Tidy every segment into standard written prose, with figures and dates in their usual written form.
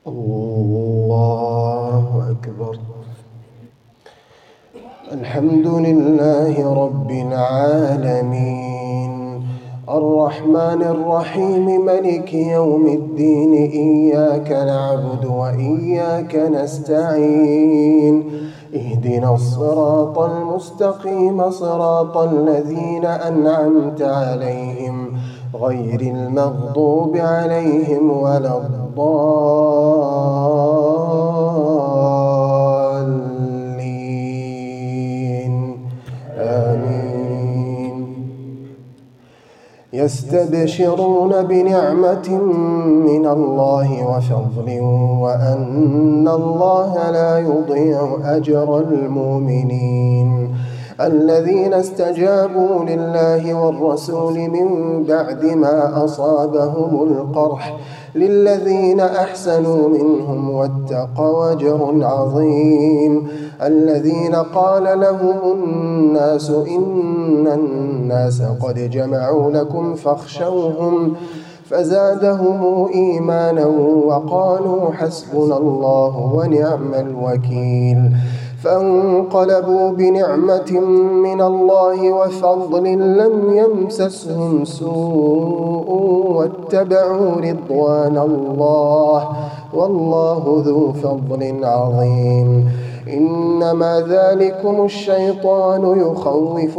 الله أكبر. الحمد لله رب العالمين، الرحمن الرحيم، ملك يوم الدين، إياك نعبد وإياك نستعين، اهدنا الصراط المستقيم، صراط الذين أنعمت عليهم غير المغضوب عليهم ولا الضالين، آمين. يستبشرون بنعمة من الله وفضل وأن الله لا يضيع أجر المؤمنين، الذين استجابوا لله والرسول من بعد ما أصابهم القرح، للذين أحسنوا منهم واتقوا أجر عظيم، الذين قال لهم الناس إن الناس قد جمعوا لكم فاخشوهم فزادهم إيمانا وقالوا حسبنا الله ونعم الوكيل، فانقلبوا بنعمة من الله وفضل لم يمسسهم سوء واتبعوا رضوان الله، والله ذو فضل عظيم. إنما ذلكم الشيطان يخوف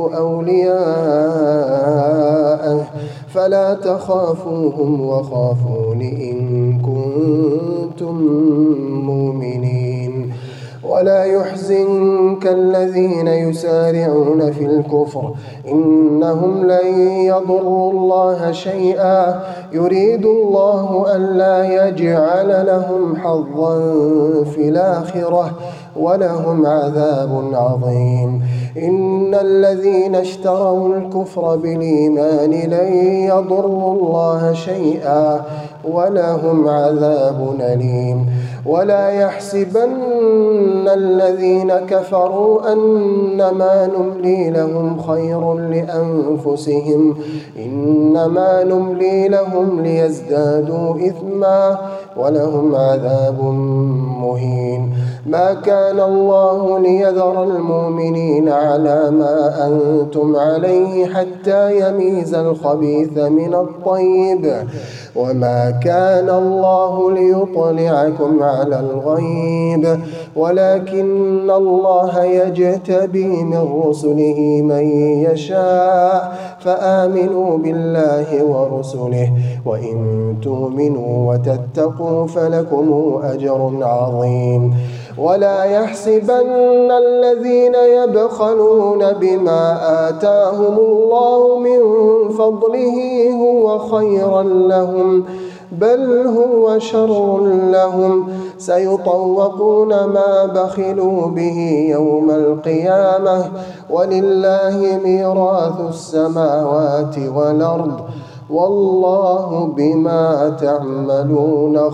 أولياءه فلا تخافوهم وخافون إن كنتم مؤمنين، ولا يحزنك الذين يسارعون في الكفر إنهم لن يضروا الله شيئا، يريد الله ألا يجعل لهم حظا في الآخرة ولهم عذاب عظيم. إن الذين اشتروا الكفر بالإيمان لن يضروا الله شيئا ولهم عذاب أليم. ولا يحسبن الذين كفروا أنما نملي لهم خير لأنفسهم، إنما نملي لهم ليزدادوا إثما ولهم عذاب مهين. ما كان الله ليذر المؤمنين على ما أنتم عليه حتى يميز الخبيث من الطيب، وما كان الله ليطلعكم على الغيب ولكن الله يجتبي من رسله من يشاء، فآمنوا بالله ورسله، وإن تؤمنوا وتتقوا فلكم أجر عظيم. ولا يحسبن الذين يبخلون بما آتاهم الله من فضله هو خيرا لهم، بل هو شر لهم، سيطوقون ما بخلوا به يوم القيامة، ولله ميراث السماوات والأرض، والله بما تعملون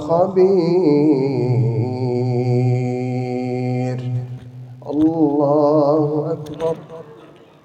خبير. الله أكبر.